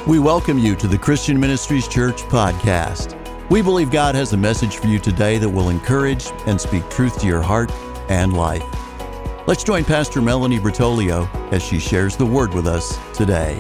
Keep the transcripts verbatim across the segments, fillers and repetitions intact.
We welcome you to the Christian Ministries Church podcast. We believe God has a message for you today that will encourage and speak truth to your heart and life. Let's join Pastor Melanie Bertolio as she shares the word with us today.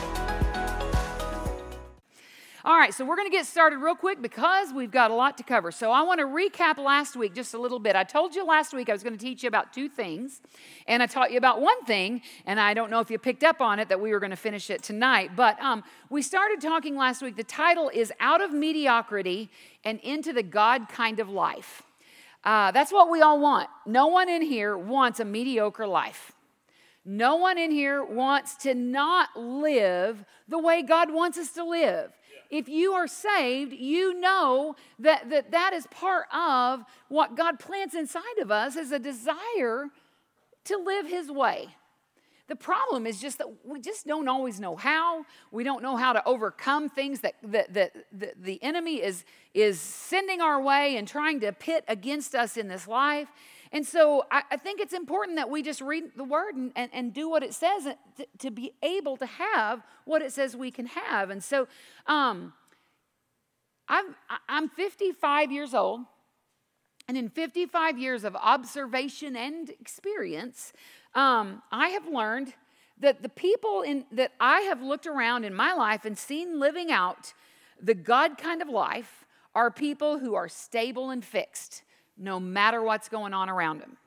All right, so we're going to get started real quick because we've got a lot to cover. So I want to recap last week just a little bit. I told you last week I was going to teach you about two things, and I taught you about one thing, and I don't know if you picked up on it that we were going to finish it tonight. But um, we started talking last week. The title is Out of Mediocrity and Into the God Kind of Life. Uh, that's what we all want. No one in here wants a mediocre life. No one in here wants to not live the way God wants us to live. If you are saved, you know that, that that is part of what God plants inside of us is a desire to live His way. The problem is just that we just don't always know how. We don't know how to overcome things that, that, that, that the enemy is, is sending our way and trying to pit against us in this life. And so I, I think it's important that we just read the Word and, and, and do what it says to, to be able to have what it says we can have. And so um, I'm, I'm fifty-five years old, and in fifty-five years of observation and experience, um, I have learned that the people in, that I have looked around in my life and seen living out the God kind of life are people who are stable and fixed, no matter what's going on around them.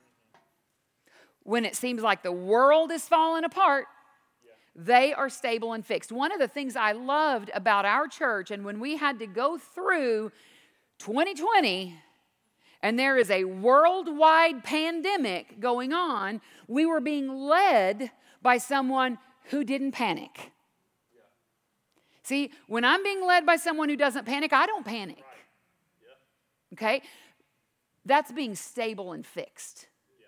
When it seems like the world is falling apart, yeah. They are stable and fixed. One of the things I loved about our church, and when we had to go through twenty twenty, and there is a worldwide pandemic going on, we were being led by someone who didn't panic. Yeah. See, when I'm being led by someone who doesn't panic, I don't panic. Right. Yeah. Okay? That's being stable and fixed. Yeah.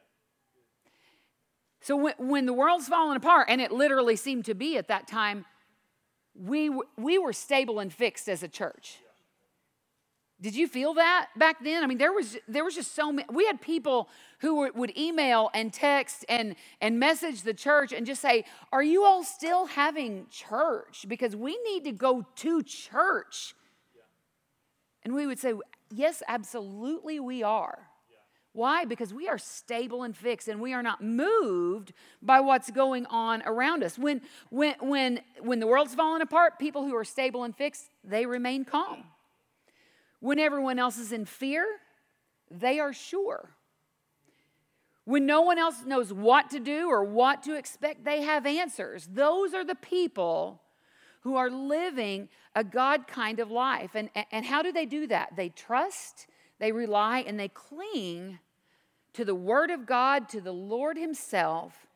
So when, when the world's falling apart, and it literally seemed to be at that time, we, we were stable and fixed as a church. Yeah. Did you feel that back then? I mean, there was there was just so many. We had people who were, would email and text and, and message the church and just say, are you all still having church? Because we need to go to church. Yeah. And we would say, yes, absolutely we are. Yeah. Why? Because we are stable and fixed, and we are not moved by what's going on around us. When, when, when, when the world's falling apart, people who are stable and fixed, they remain calm. When everyone else is in fear, they are sure. When no one else knows what to do or what to expect, they have answers. Those are the people who are living a God kind of life. And, and how do they do that? They trust, they rely, and they cling to the Word of God, to the Lord Himself.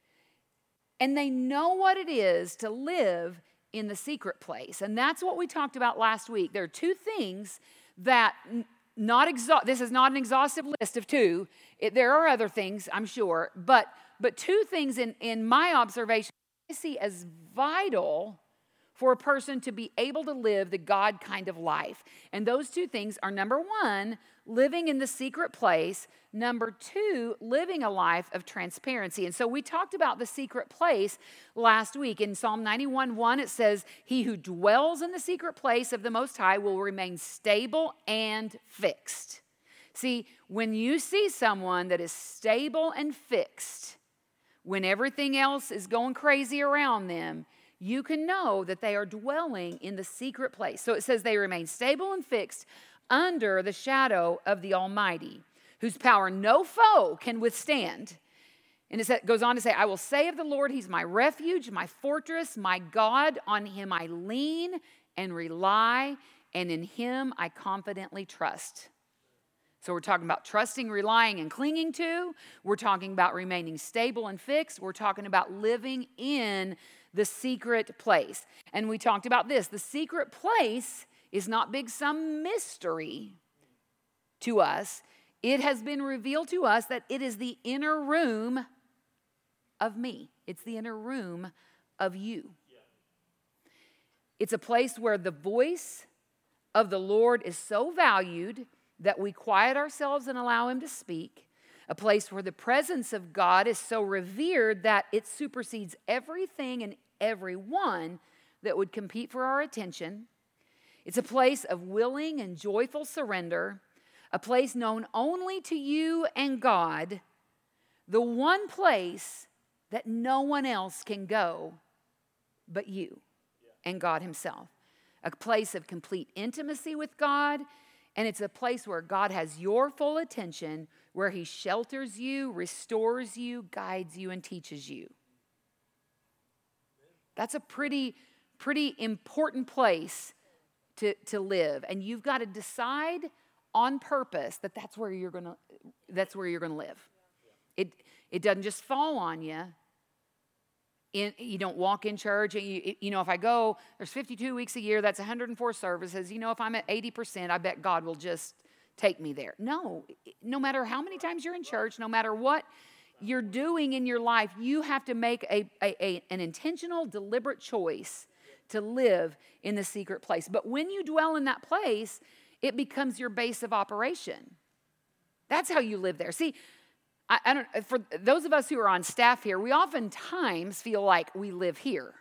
And they know what it is to live in the secret place. And that's what we talked about last week. There are two things that not exa- this is not an exhaustive list of two. It, there are other things, I'm sure, but but two things in, in my observation I see as vital for a person to be able to live the God kind of life. And those two things are, number one, living in the secret place. Number two, living a life of transparency. And so we talked about the secret place last week. In Psalm ninety-one one, it says, he who dwells in the secret place of the Most High will remain stable and fixed. See, when you see someone that is stable and fixed, when everything else is going crazy around them, you can know that they are dwelling in the secret place. So it says they remain stable and fixed under the shadow of the Almighty, whose power no foe can withstand. And it goes on to say, I will say of the Lord, He's my refuge, my fortress, my God. On Him I lean and rely, and in Him I confidently trust. So we're talking about trusting, relying, and clinging to. We're talking about remaining stable and fixed. We're talking about living in the secret place. And we talked about this. The secret place is not big some mystery to us. It has been revealed to us that it is the inner room of me. It's the inner room of you. It's a place where the voice of the Lord is so valued that we quiet ourselves and allow Him to speak. A place where the presence of God is so revered that it supersedes everything and everyone that would compete for our attention. It's a place of willing and joyful surrender, a place known only to you and God, the one place that no one else can go but you and God himself. A place of complete intimacy with God, and it's a place where God has your full attention, where he shelters you, restores you, guides you, and teaches you. That's a pretty, pretty important place to, to live, and you've got to decide on purpose that that's where you're gonna that's where you're gonna live. It it doesn't just fall on you. In, you don't walk in church, and you you know if I go, there's fifty-two weeks a year, that's one hundred four services. You know, if I'm at eighty percent, I bet God will just take me there. No, no matter how many times you're in church, no matter what you're doing in your life, you have to make a, a, a an intentional, deliberate choice to live in the secret place. But when you dwell in that place, it becomes your base of operation. That's how you live there. See, I, I don't. For those of us who are on staff here, we oftentimes feel like we live here.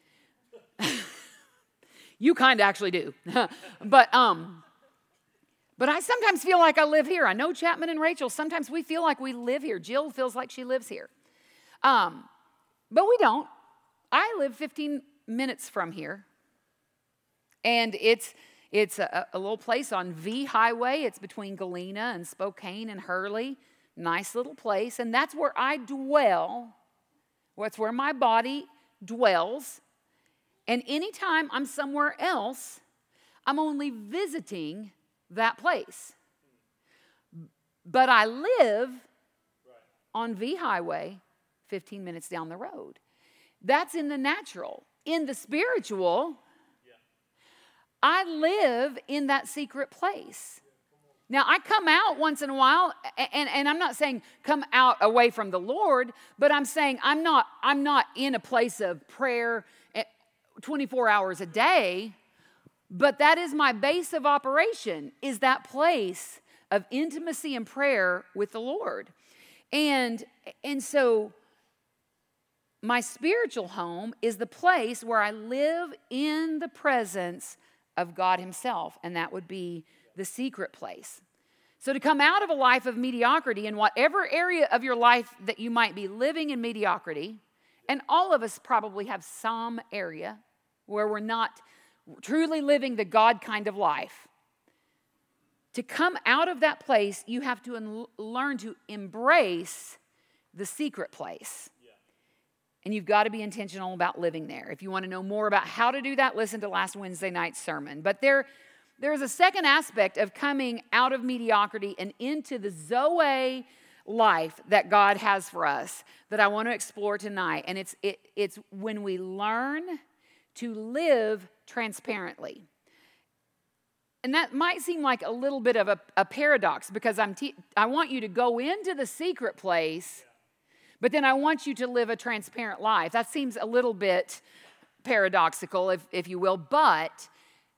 You kind of actually do, but um, but I sometimes feel like I live here. I know Chapman and Rachel. Sometimes we feel like we live here. Jill feels like she lives here, um, but we don't. I live fifteen minutes from here, and it's. It's a, a little place on V Highway. It's between Galena and Spokane and Hurley. Nice little place. And that's where I dwell. That's where my body dwells. And anytime I'm somewhere else, I'm only visiting that place. But I live on V Highway fifteen minutes down the road. That's in the natural. In the spiritual, I live in that secret place. Now, I come out once in a while, and, and I'm not saying come out away from the Lord, but I'm saying I'm not, I'm not in a place of prayer twenty-four hours a day, but that is my base of operation, is that place of intimacy and prayer with the Lord. And, and so my spiritual home is the place where I live in the presence of God himself, and that would be the secret place. So to come out of a life of mediocrity in whatever area of your life that you might be living in mediocrity, and all of us probably have some area where we're not truly living the God kind of life. To come out of that place, you have to en- learn to embrace the secret place. And you've got to be intentional about living there. If you want to know more about how to do that, listen to last Wednesday night's sermon. But there, there's a second aspect of coming out of mediocrity and into the Zoe life that God has for us that I want to explore tonight. And it's it, it's when we learn to live transparently. And that might seem like a little bit of a, a paradox, because I'm te- I want you to go into the secret place, but then I want you to live a transparent life. That seems a little bit paradoxical, if, if you will, but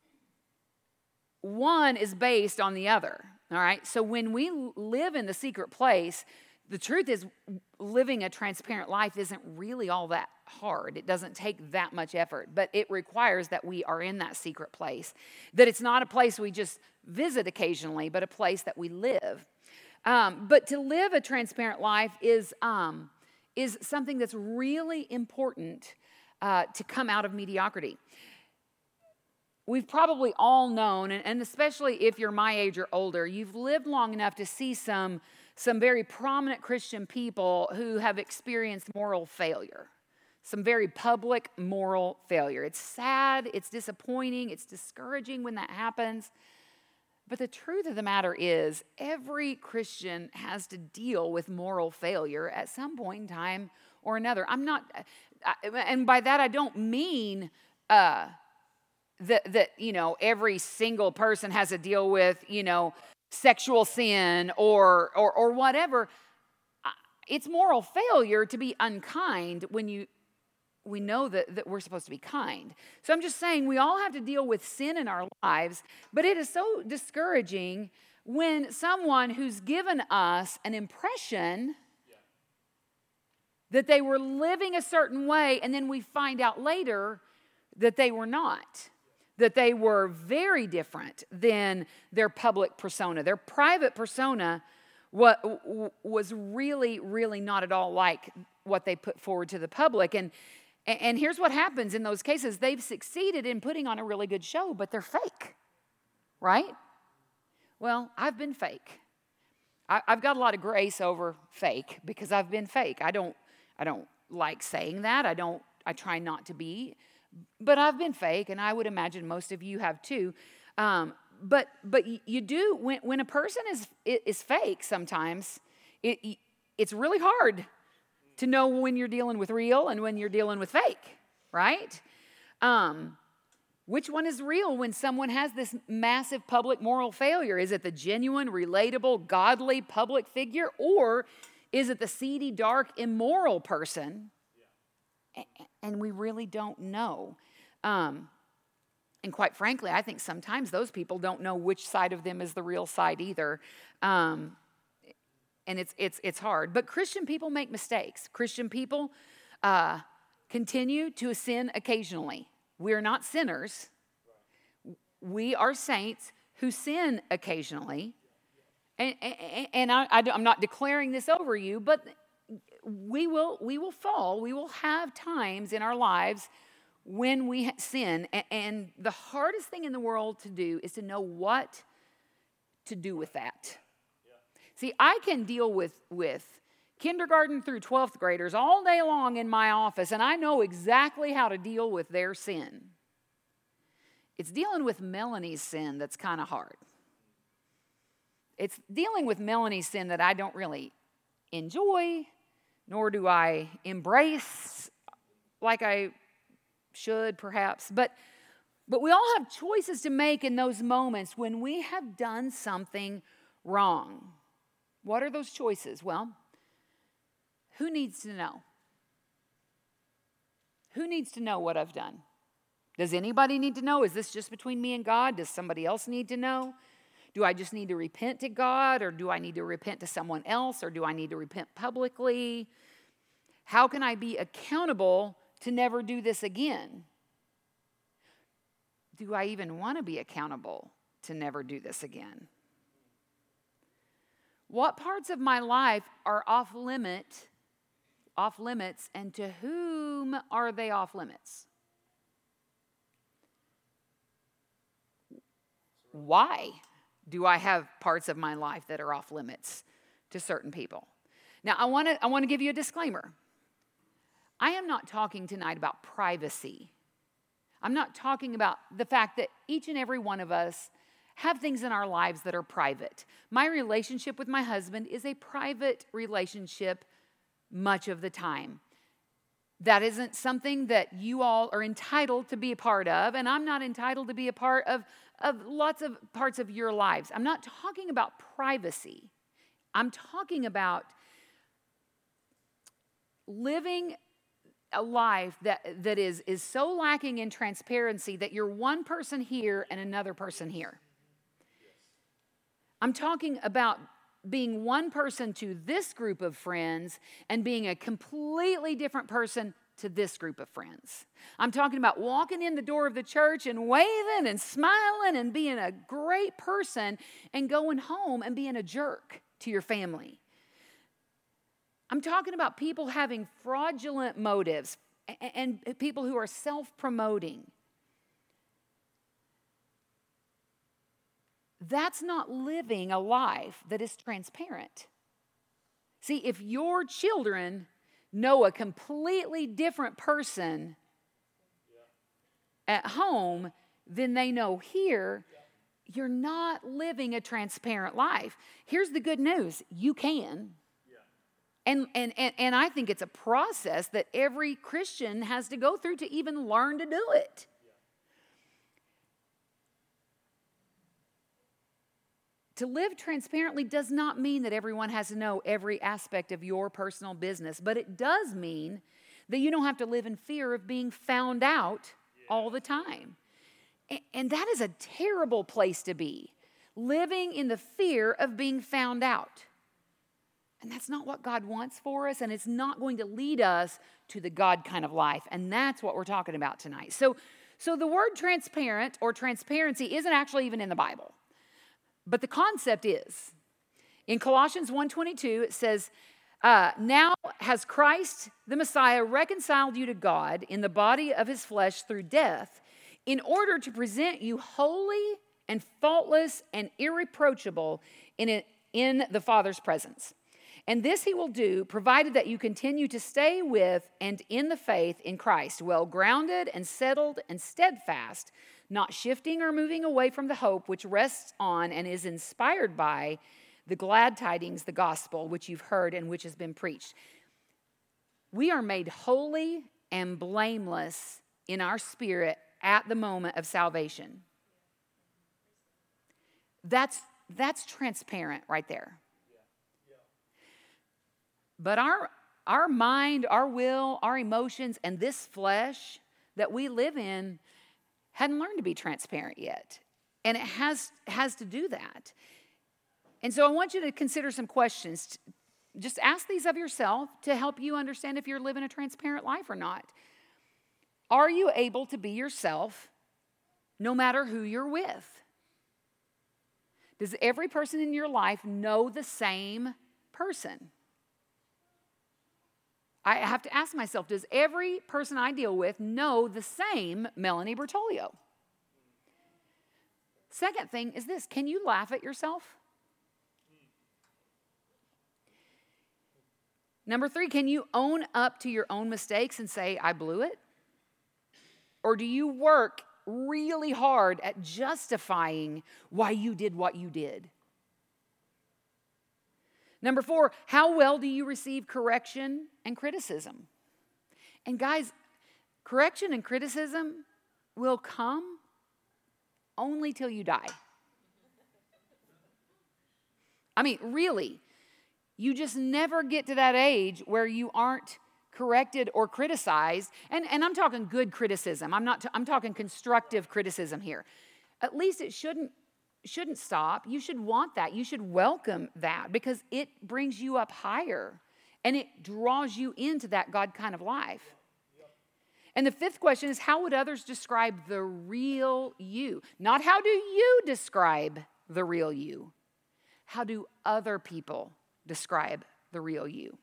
one is based on the other, all right? So when we live in the secret place, the truth is living a transparent life isn't really all that hard. It doesn't take that much effort, but it requires that we are in that secret place, that it's not a place we just visit occasionally, but a place that we live. Um, but to live a transparent life is, um, is something that's really important uh, to come out of mediocrity. We've probably all known, and, and especially if you're my age or older, you've lived long enough to see some, some very prominent Christian people who have experienced moral failure, some very public moral failure. It's sad, it's disappointing, it's discouraging when that happens. But the truth of the matter is, every Christian has to deal with moral failure at some point in time or another. I'm not, and by that I don't mean uh, that, that, you know, every single person has to deal with, you know, sexual sin or, or, or whatever. It's moral failure to be unkind when you, we know that, that we're supposed to be kind. So I'm just saying we all have to deal with sin in our lives, but it is so discouraging when someone who's given us an impression that they were living a certain way, and then we find out later that they were not, that they were very different than their public persona. Their private persona was really, really not at all like what they put forward to the public. And, and here's what happens in those cases. They've succeeded in putting on a really good show, but they're fake, right? Well, I've been fake. I, I've got a lot of grace over fake because I've been fake. I don't, I don't like saying that. I don't, I try not to be, but I've been fake, and I would imagine most of you have too. Um, but but you do, when, when a person is is fake sometimes, it it's really hard to know when you're dealing with real and when you're dealing with fake, right? Um, which one is real when someone has this massive public moral failure? Is it the genuine, relatable, godly public figure, or is it the seedy, dark, immoral person? Yeah. And we really don't know. Um, and quite frankly, I think sometimes those people don't know which side of them is the real side either. Um, and it's it's it's hard. But Christian people make mistakes. Christian people uh, continue to sin occasionally. We're not sinners. We are saints who sin occasionally. And, and, and I, I, I'm not declaring this over you, but we will we will fall. We will have times in our lives when we sin. And, and the hardest thing in the world to do is to know what to do with that. See, I can deal with, with kindergarten through twelfth graders all day long in my office, and I know exactly how to deal with their sin. It's dealing with Melanie's sin that's kind of hard. It's dealing with Melanie's sin that I don't really enjoy, nor do I embrace like I should, perhaps. But, but we all have choices to make in those moments when we have done something wrong. What are those choices? Well, who needs to know? Who needs to know what I've done? Does anybody need to know? Is this just between me and God? Does somebody else need to know? Do I just need to repent to God, or do I need to repent to someone else, or do I need to repent publicly? How can I be accountable to never do this again? Do I even want to be accountable to never do this again? What parts of my life are off limit, off limits, and to whom are they off limits? Why do I have parts of my life that are off limits to certain people? Now, I want to I want to give you a disclaimer. I am not talking tonight about privacy. I'm not talking about the fact that each and every one of us have things in our lives that are private. My relationship with my husband is a private relationship much of the time. That isn't something that you all are entitled to be a part of, and I'm not entitled to be a part of, of lots of parts of your lives. I'm not talking about privacy. I'm talking about living a life that, that is, is so lacking in transparency that you're one person here and another person here. I'm talking about being one person to this group of friends and being a completely different person to this group of friends. I'm talking about walking in the door of the church and waving and smiling and being a great person and going home and being a jerk to your family. I'm talking about people having fraudulent motives and people who are self-promoting. That's not living a life that is transparent. See, if your children know a completely different person at home than they know here, you're not living a transparent life. Here's the good news. You can. And, and, and, and I think it's a process that every Christian has to go through to even learn to do it. To live transparently does not mean that everyone has to know every aspect of your personal business, but it does mean that you don't have to live in fear of being found out all the time. And that is a terrible place to be, living in the fear of being found out. And that's not what God wants for us, and it's not going to lead us to the God kind of life. And that's what we're talking about tonight. So, So the word transparent or transparency isn't actually even in the Bible, but the concept is. In Colossians one twenty-two, it says, uh, now has Christ, the Messiah, reconciled you to God in the body of his flesh through death, in order to present you holy and faultless and irreproachable in, it, in the Father's presence. And this he will do, provided that you continue to stay with and in the faith in Christ, well grounded and settled and steadfast, not shifting or moving away from the hope which rests on and is inspired by the glad tidings, the gospel, which you've heard and which has been preached. We are made holy and blameless in our spirit at the moment of salvation. That's, that's transparent right there. But our, our mind, our will, our emotions, and this flesh that we live in hadn't learned to be transparent yet. And it has, has to do that. And so I want you to consider some questions. Just ask these of yourself to help you understand if you're living a transparent life or not. Are you able to be yourself no matter who you're with? Does every person in your life know the same person? I have to ask myself, does every person I deal with know the same Melanie Bertolio? Second thing is this, can you laugh at yourself? Number three, can you own up to your own mistakes and say, I blew it? Or do you work really hard at justifying why you did what you did? Number four, how well do you receive correction and criticism? And guys, correction and criticism will come only till you die. I mean, really, you just never get to that age where you aren't corrected or criticized. And, and I'm talking good criticism. I'm not. T- I'm talking constructive criticism here. At least it shouldn't shouldn't stop. You should want that. You should welcome that because it brings you up higher and it draws you into that God kind of life. And the fifth question is, how would others describe the real you? Not how do you describe the real you? How do other people describe the real you?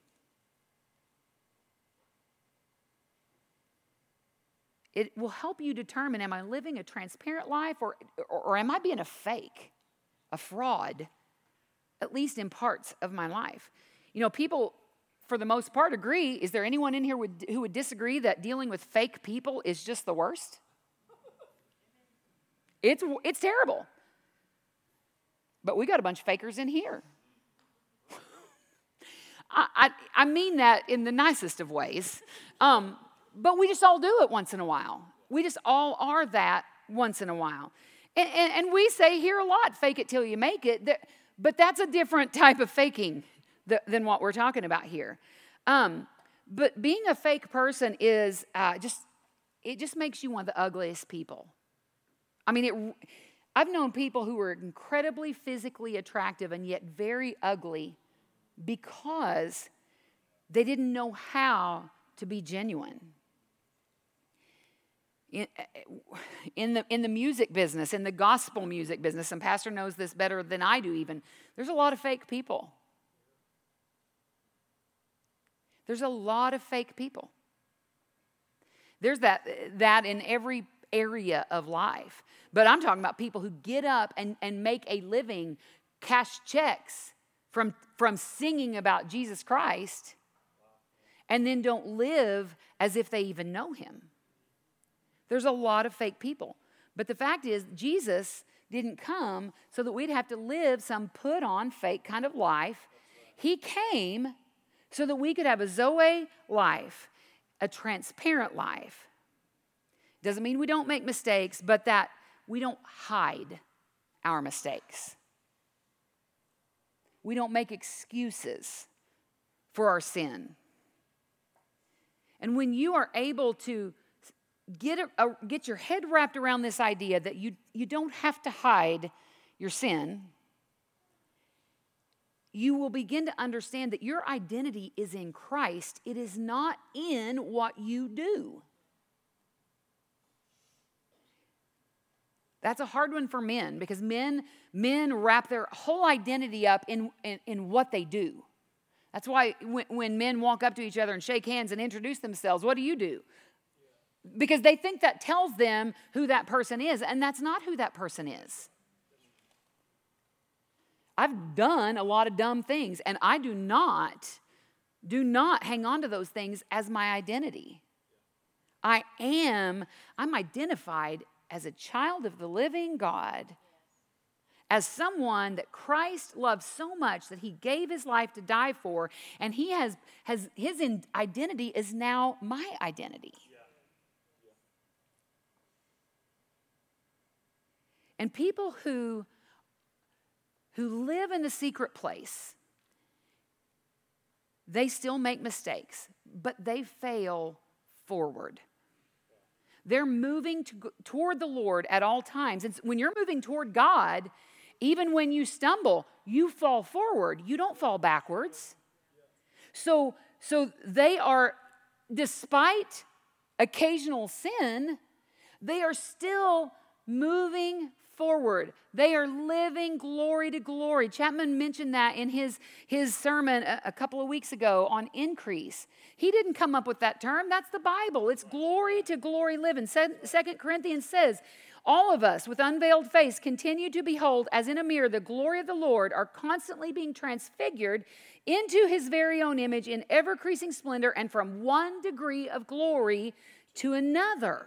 It will help you determine, am I living a transparent life or, or, or am I being a fake, a fraud, at least in parts of my life? You know, people, for the most part, agree. Is there anyone in here would, who would disagree that dealing with fake people is just the worst? It's, it's terrible. But we got a bunch of fakers in here. I, I, I mean that in the nicest of ways. Um, but we just all do it once in a while. We just all are that once in a while. And, and, and we say here a lot, fake it till you make it. That, but that's a different type of faking th- than what we're talking about here. Um, but being a fake person is uh, just, it just makes you one of the ugliest people. I mean, it. I've known people who were incredibly physically attractive and yet very ugly because they didn't know how to be genuine. In, in, the, in the music business, in the gospel music business, and Pastor knows this better than I do even, there's a lot of fake people. There's a lot of fake people. There's that, that in every area of life. But I'm talking about people who get up and, and make a living, cash checks from, from singing about Jesus Christ, and then don't live as if they even know him. There's a lot of fake people. But the fact is, Jesus didn't come so that we'd have to live some put-on fake kind of life. He came so that we could have a Zoe life, a transparent life. Doesn't mean we don't make mistakes, but that we don't hide our mistakes. We don't make excuses for our sin. And when you are able to get, a, a, get your head wrapped around this idea that you, you don't have to hide your sin, you will begin to understand that your identity is in Christ. It is not in what you do. That's a hard one for men because men men wrap their whole identity up in, in, in what they do. That's why when, when men walk up to each other and shake hands and introduce themselves, what do you do? Because they think that tells them who that person is, and that's not who that person is. I've done a lot of dumb things, and I do not, do not hang on to those things as my identity. I am, I'm identified as a child of the living God, as someone that Christ loved so much that he gave his life to die for, and he has, has his identity is now my identity. And people who, who live in the secret place, they still make mistakes, but they fail forward. They're moving to, toward the Lord at all times. And when you're moving toward God, even when you stumble, you fall forward. You don't fall backwards. So, so they are, despite occasional sin, they are still moving forward. They are living glory to glory. Chapman mentioned that in his, his sermon a, a couple of weeks ago on increase. He didn't come up with that term. That's the Bible. It's glory to glory living. Second Corinthians says, all of us with unveiled face continue to behold as in a mirror the glory of the Lord, are constantly being transfigured into his very own image in ever-increasing splendor and from one degree of glory to another.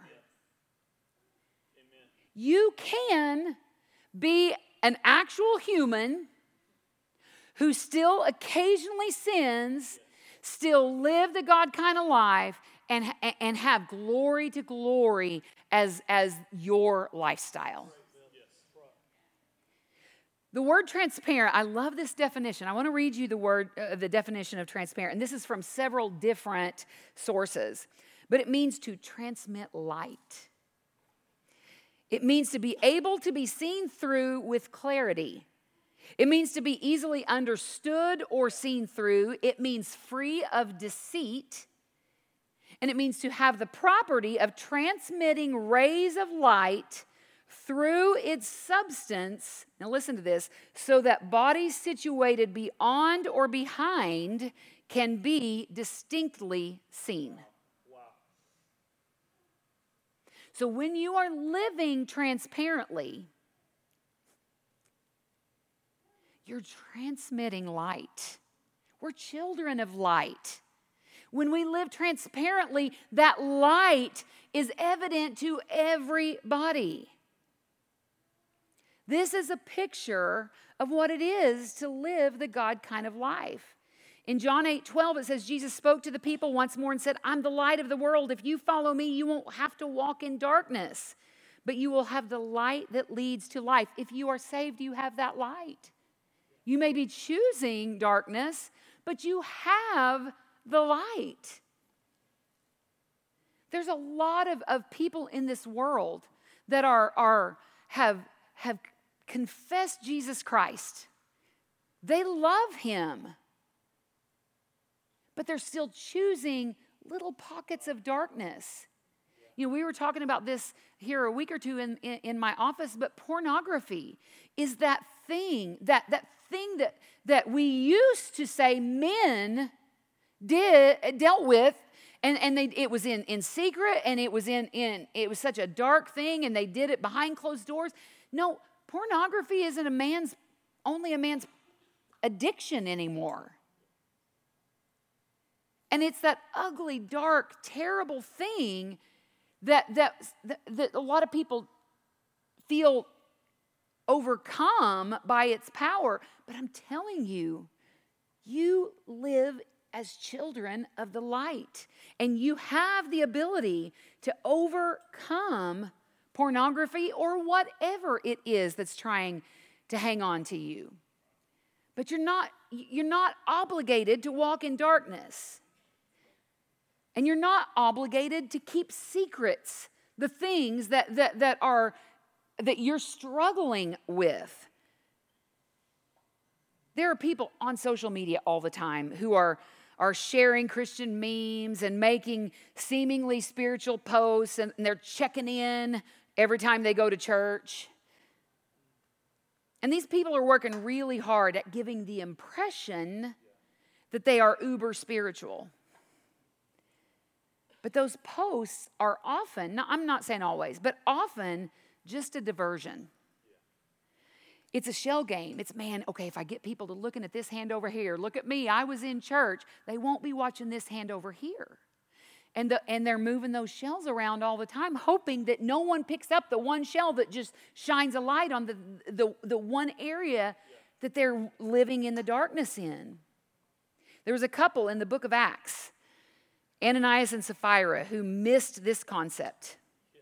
You can be an actual human who still occasionally sins, still live the God kind of life, and, and have glory to glory as, as your lifestyle. The word transparent, I love this definition. I want to read you the word, uh, the definition of transparent. And this is from several different sources. But it means to transmit light. It means to be able to be seen through with clarity. It means to be easily understood or seen through. It means free of deceit. And it means to have the property of transmitting rays of light through its substance. Now listen to this. So that bodies situated beyond or behind can be distinctly seen. So when you are living transparently, you're transmitting light. We're children of light. When we live transparently, that light is evident to everybody. This is a picture of what it is to live the God kind of life. In John eight twelve, it says, Jesus spoke to the people once more and said, I'm the light of the world. If you follow me, you won't have to walk in darkness, but you will have the light that leads to life. If you are saved, you have that light. You may be choosing darkness, but you have the light. There's a lot of, of people in this world that are, are have, have confessed Jesus Christ. They love him. But they're still choosing little pockets of darkness. You know, we were talking about this here a week or two in, in, in my office, but pornography is that thing, that, that thing that, that we used to say men did dealt with, and, and they, it was in, in secret, and it was in, in it was such a dark thing, and they did it behind closed doors. No, pornography isn't a man's only a man's addiction anymore. And it's that ugly, dark, terrible thing that, that, that a lot of people feel overcome by its power. But I'm telling you, you live as children of the light. And you have the ability to overcome pornography or whatever it is that's trying to hang on to you. But you're not, you're not obligated to walk in darkness. And you're not obligated to keep secrets, the things that, that, that are that you're struggling with. There are people on social media all the time who are, are sharing Christian memes and making seemingly spiritual posts, and they're checking in every time they go to church. And these people are working really hard at giving the impression that they are uber spiritual. But those posts are often, I'm not saying always, but often just a diversion. It's a shell game. It's, man, okay, if I get people to looking at this hand over here, look at me, I was in church, they won't be watching this hand over here. And, the, and they're moving those shells around all the time, hoping that no one picks up the one shell that just shines a light on the, the, the one area that they're living in the darkness in. There was a couple in the book of Acts, Ananias and Sapphira, who missed this concept.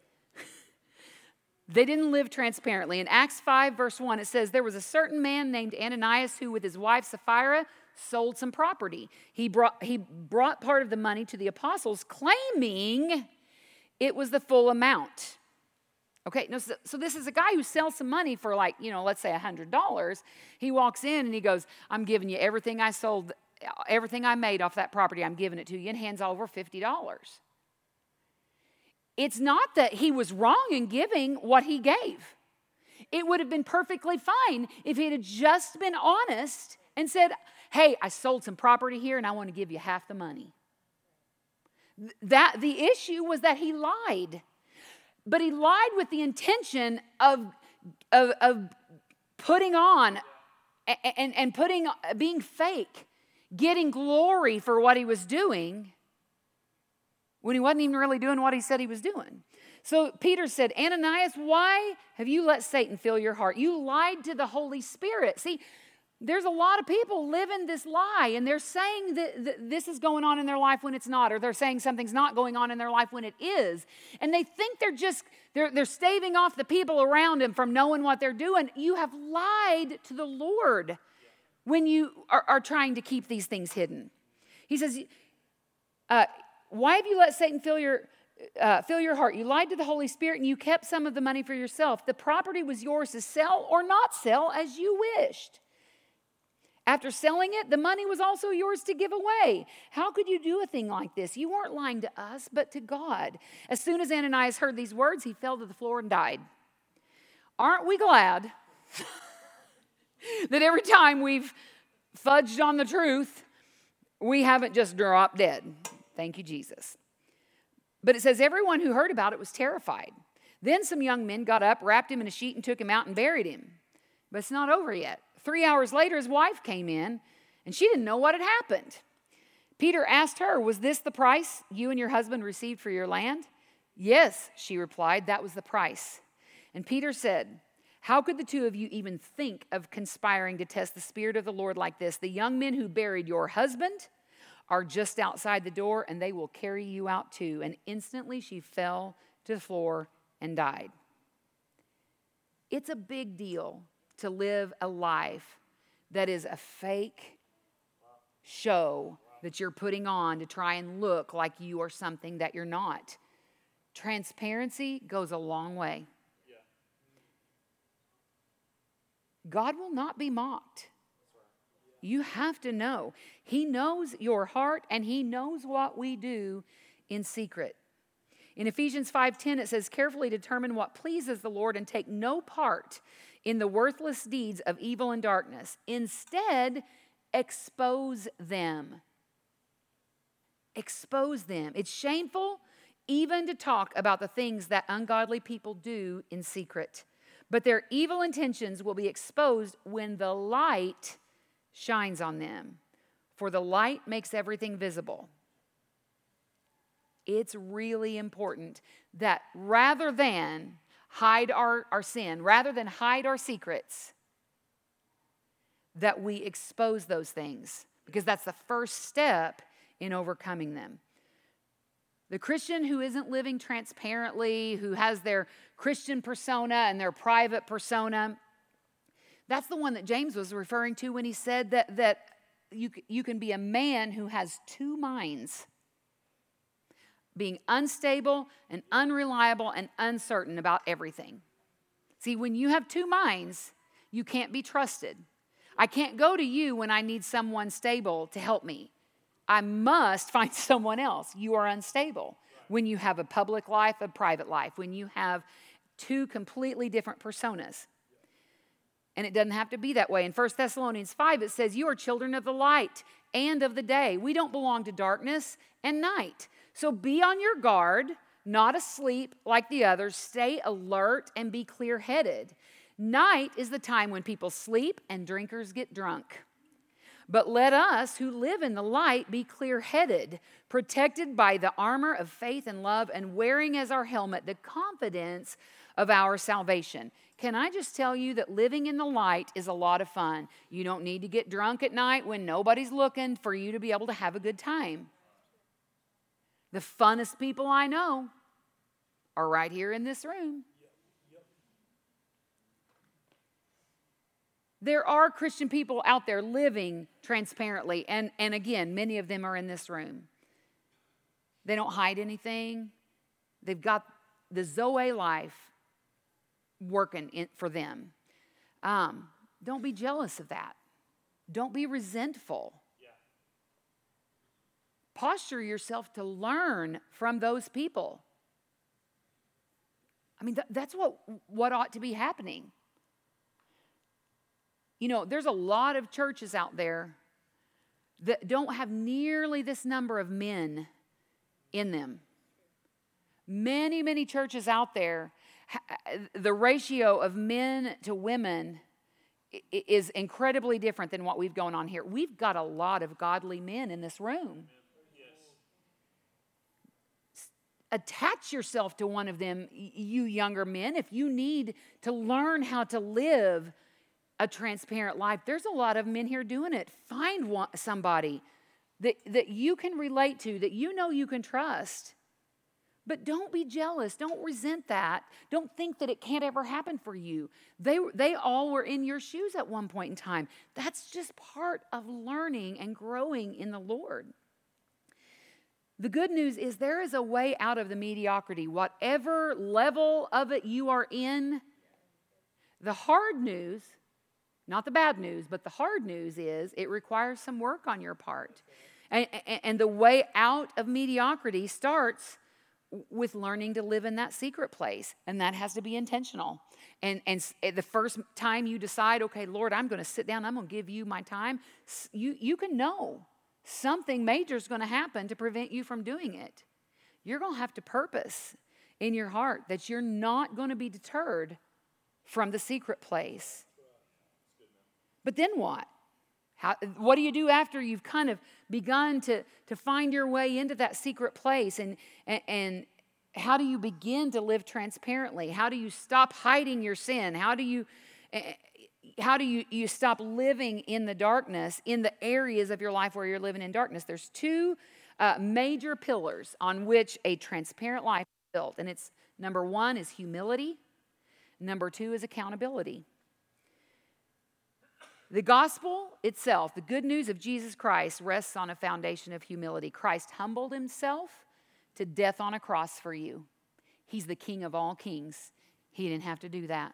They didn't live transparently. In Acts five, verse one, it says, there was a certain man named Ananias who with his wife Sapphira sold some property. He brought, he brought part of the money to the apostles, claiming it was the full amount. Okay, no, so, so this is a guy who sells some money for like, you know, let's say one hundred dollars. He walks in and he goes, I'm giving you everything I sold, everything I made off that property, I'm giving it to you, and hands over fifty dollars. It's not that he was wrong in giving what he gave. It would have been perfectly fine if he had just been honest and said, hey, I sold some property here and I want to give you half the money. That the issue was that he lied. But he lied with the intention of, of, of putting on and, and putting being fake, getting glory for what he was doing when he wasn't even really doing what he said he was doing. So Peter said, Ananias, why have you let Satan fill your heart? You lied to the Holy Spirit. See, there's a lot of people living this lie, and they're saying that, that this is going on in their life when it's not, or they're saying something's not going on in their life when it is. And they think they're just, they're, they're staving off the people around them from knowing what they're doing. You have lied to the Lord when you are, are trying to keep these things hidden. He says, uh, why have you let Satan fill your uh, fill your heart? You lied to the Holy Spirit and you kept some of the money for yourself. The property was yours to sell or not sell as you wished. After selling it, the money was also yours to give away. How could you do a thing like this? You weren't lying to us, but to God. As soon as Ananias heard these words, he fell to the floor and died. Aren't we glad that every time we've fudged on the truth, we haven't just dropped dead? Thank you, Jesus. But it says everyone who heard about it was terrified. Then some young men got up, wrapped him in a sheet, and took him out and buried him. But it's not over yet. Three hours later, his wife came in, and she didn't know what had happened. Peter asked her, was this the price you and your husband received for your land? Yes, she replied, that was the price. And Peter said, how could the two of you even think of conspiring to test the Spirit of the Lord like this? The young men who buried your husband are just outside the door, and they will carry you out too. And instantly she fell to the floor and died. It's a big deal to live a life that is a fake show that you're putting on to try and look like you are something that you're not. Transparency goes a long way. God will not be mocked. You have to know. He knows your heart, and He knows what we do in secret. In Ephesians five ten, it says, carefully determine what pleases the Lord and take no part in the worthless deeds of evil and darkness. Instead, expose them. Expose them. It's shameful even to talk about the things that ungodly people do in secret. But their evil intentions will be exposed when the light shines on them. For the light makes everything visible. It's really important that rather than hide our, our sin, rather than hide our secrets, that we expose those things, because that's the first step in overcoming them. The Christian who isn't living transparently, who has their Christian persona and their private persona, that's the one that James was referring to when he said that, that you, you can be a man who has two minds, being unstable and unreliable and uncertain about everything. See, when you have two minds, you can't be trusted. I can't go to you when I need someone stable to help me. I must find someone else. You are unstable when you have a public life, a private life, when you have two completely different personas. And it doesn't have to be that way. In First Thessalonians five, it says, you are children of the light and of the day. We don't belong to darkness and night. So be on your guard, not asleep like the others. Stay alert and be clear-headed. Night is the time when people sleep and drinkers get drunk. But let us who live in the light be clear-headed, protected by the armor of faith and love, and wearing as our helmet the confidence of our salvation. Can I just tell you that living in the light is a lot of fun? You don't need to get drunk at night when nobody's looking for you to be able to have a good time. The funnest people I know are right here in this room. There are Christian people out there living transparently, and, and again, many of them are in this room. They don't hide anything. They've got the Zoe life working in, for them. Um, don't be jealous of that. Don't be resentful. Yeah. Posture yourself to learn from those people. I mean, th- that's what, what ought to be happening. You know, there's a lot of churches out there that don't have nearly this number of men in them. Many, many churches out there, the ratio of men to women is incredibly different than what we've going on here. We've got a lot of godly men in this room. Yes. Attach yourself to one of them, you younger men, if you need to learn how to live a transparent life. There's a lot of men here doing it. Find one, somebody that, that you can relate to, that you know you can trust. But don't be jealous. Don't resent that. Don't think that it can't ever happen for you. They, they all were in your shoes at one point in time. That's just part of learning and growing in the Lord. The good news is there is a way out of the mediocrity. Whatever level of it you are in, the hard news, not the bad news, but the hard news is it requires some work on your part. And, and, and the way out of mediocrity starts with learning to live in that secret place. And that has to be intentional. And, and the first time you decide, okay, Lord, I'm going to sit down, I'm going to give you my time, you, you can know something major is going to happen to prevent you from doing it. You're going to have to purpose in your heart that you're not going to be deterred from the secret place. But then what? How, what do you do after you've kind of begun to, to find your way into that secret place? And, and, and how do you begin to live transparently? How do you stop hiding your sin? How do you, how do you, you stop living in the darkness, in the areas of your life where you're living in darkness? There's two uh, major pillars on which a transparent life is built. And it's number one is humility. Number two is accountability. The gospel itself, the good news of Jesus Christ, rests on a foundation of humility. Christ humbled himself to death on a cross for you. He's the King of all kings. He didn't have to do that.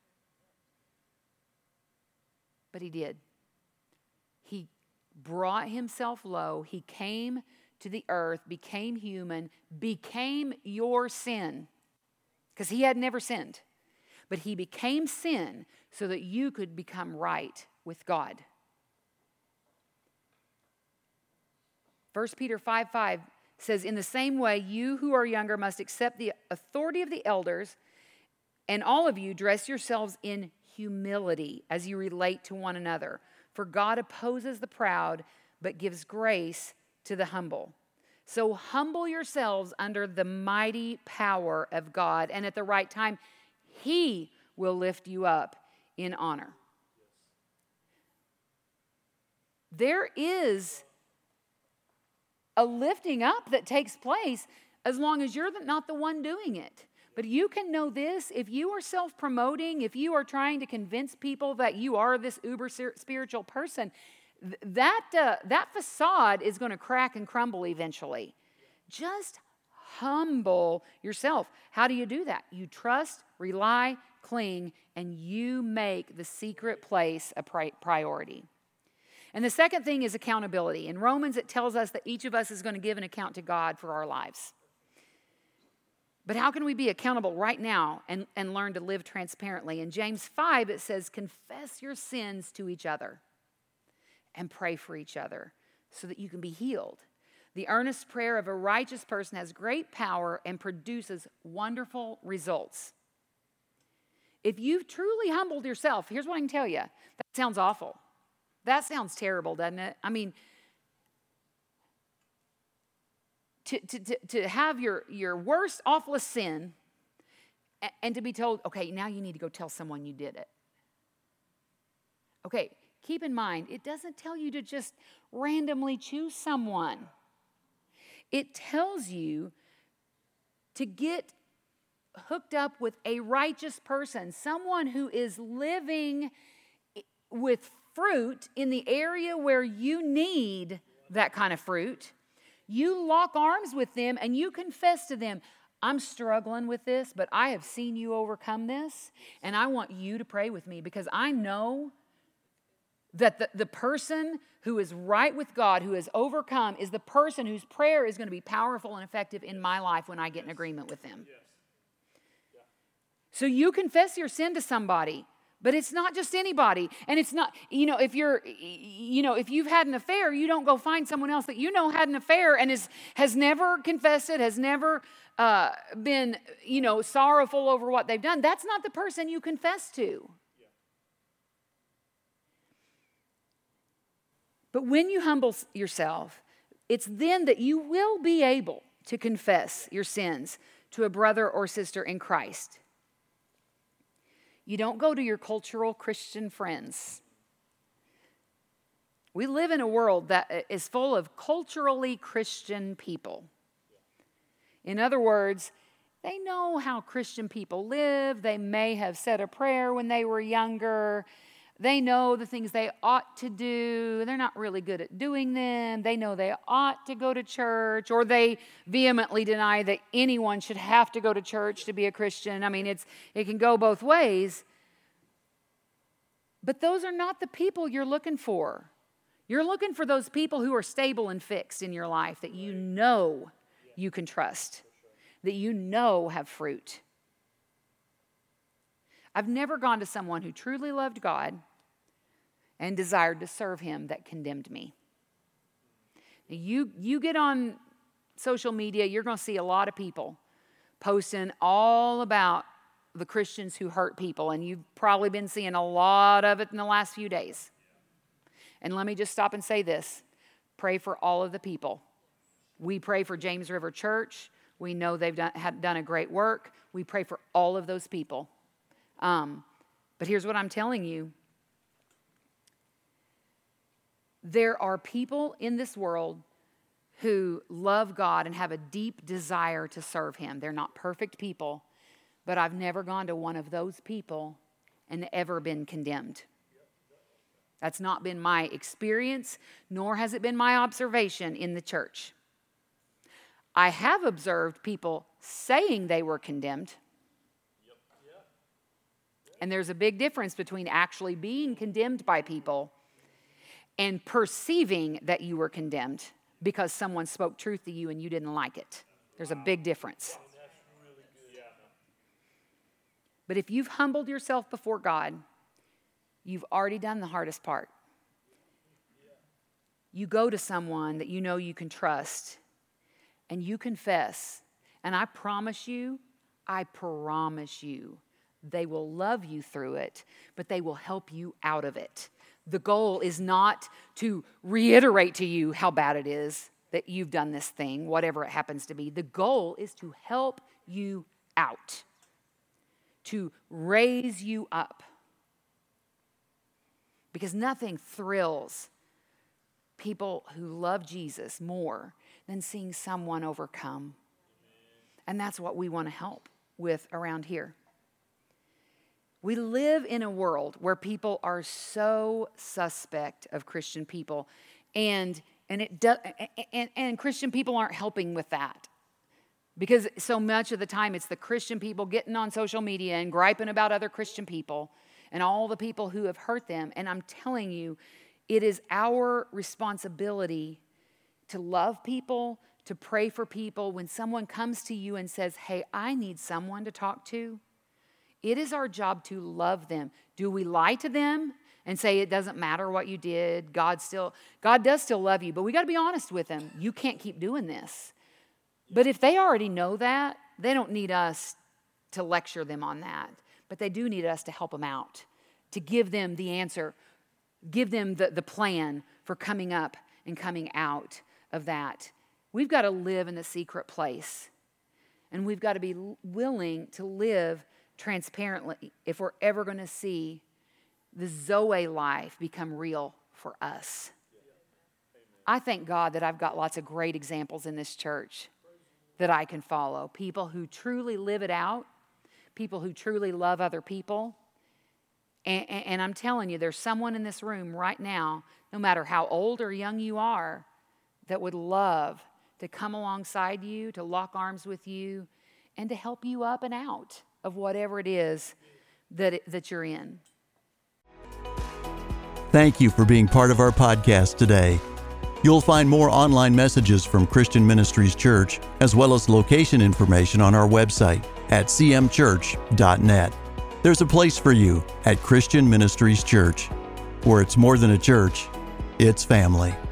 But he did. He brought himself low. He came to the earth, became human, became your sin. Because he had never sinned. But he became sin so that you could become right with God. First Peter five five says, in the same way, you who are younger must accept the authority of the elders, and all of you dress yourselves in humility as you relate to one another. For God opposes the proud, but gives grace to the humble. So humble yourselves under the mighty power of God, and at the right time, he will lift you up in honor. There is a lifting up that takes place as long as you're not the one doing it. But you can know this, if you are self-promoting, if you are trying to convince people that you are this uber spiritual person, that, uh, that facade is going to crack and crumble eventually. Just humble yourself. How do you do that? You trust, rely, cling, and you make the secret place a pri- priority. And the second thing is accountability. In Romans, it tells us that each of us is going to give an account to God for our lives. But how can we be accountable right now and, and learn to live transparently? In James five, it says, confess your sins to each other and pray for each other so that you can be healed. The earnest prayer of a righteous person has great power and produces wonderful results. If you've truly humbled yourself, here's what I can tell you. That sounds awful. That sounds terrible, doesn't it? I mean, to, to, to, to have your, your worst, awfulest sin and, and to be told, okay, now you need to go tell someone you did it. Okay, keep in mind, it doesn't tell you to just randomly choose someone. It tells you to get hooked up with a righteous person, someone who is living with fruit in the area where you need that kind of fruit. You lock arms with them and you confess to them, I'm struggling with this, but I have seen you overcome this, and I want you to pray with me because I know that the, the person who is right with God, who has overcome, is the person whose prayer is going to be powerful and effective in my life when I get in agreement with them. So you confess your sin to somebody, but it's not just anybody. And it's not, you know, if you're, you know, if you've had an affair, you don't go find someone else that you know had an affair and is, has never confessed it, has never uh, been, you know, sorrowful over what they've done. That's not the person you confess to. But when you humble yourself, it's then that you will be able to confess your sins to a brother or sister in Christ. You don't go to your cultural Christian friends. We live in a world that is full of culturally Christian people. In other words, they know how Christian people live. They may have said a prayer when they were younger. They know the things they ought to do. They're not really good at doing them. They know they ought to go to church, or they vehemently deny that anyone should have to go to church to be a Christian. I mean, it's it can go both ways. But those are not the people you're looking for. You're looking for those people who are stable and fixed in your life, that you know you can trust, that you know have fruit. I've never gone to someone who truly loved God and desired to serve Him that condemned me. You, you get on social media, you're going to see a lot of people posting all about the Christians who hurt people, and you've probably been seeing a lot of it in the last few days. And let me just stop and say this. Pray for all of the people. We pray for James River Church. We know they've done, have done a great work. We pray for all of those people. Um, but here's what I'm telling you. There are people in this world who love God and have a deep desire to serve Him. They're not perfect people, but I've never gone to one of those people and ever been condemned. That's not been my experience, nor has it been my observation in the church. I have observed people saying they were condemned. And there's a big difference between actually being condemned by people and perceiving that you were condemned because someone spoke truth to you and you didn't like it. There's a big difference. But if you've humbled yourself before God, you've already done the hardest part. You go to someone that you know you can trust and you confess. And I promise you, I promise you, they will love you through it, but they will help you out of it. The goal is not to reiterate to you how bad it is that you've done this thing, whatever it happens to be. The goal is to help you out, to raise you up. Because nothing thrills people who love Jesus more than seeing someone overcome. And that's what we want to help with around here. We live in a world where people are so suspect of Christian people, and and it does, and, and Christian people aren't helping with that. Because so much of the time it's the Christian people getting on social media and griping about other Christian people and all the people who have hurt them. And I'm telling you, it is our responsibility to love people, to pray for people. When someone comes to you and says, hey, I need someone to talk to, it is our job to love them. Do we lie to them and say it doesn't matter what you did? God still, God does still love you, but we got to be honest with them. You can't keep doing this. But if they already know that, they don't need us to lecture them on that. But they do need us to help them out, to give them the answer, give them the, the plan for coming up and coming out of that. We've got to live in the secret place. And we've got to be willing to live transparently if we're ever going to see the Zoe life become real for us. I thank God that I've got lots of great examples in this church that I can follow. People who truly live it out, people who truly love other people. And, and, and I'm telling you, there's someone in this room right now, no matter how old or young you are, that would love to come alongside you, to lock arms with you, and to help you up and out of whatever it is that, it, that you're in. Thank you for being part of our podcast today. You'll find more online messages from Christian Ministries Church, as well as location information on our website at c m church dot net. There's a place for you at Christian Ministries Church, where it's more than a church, it's family.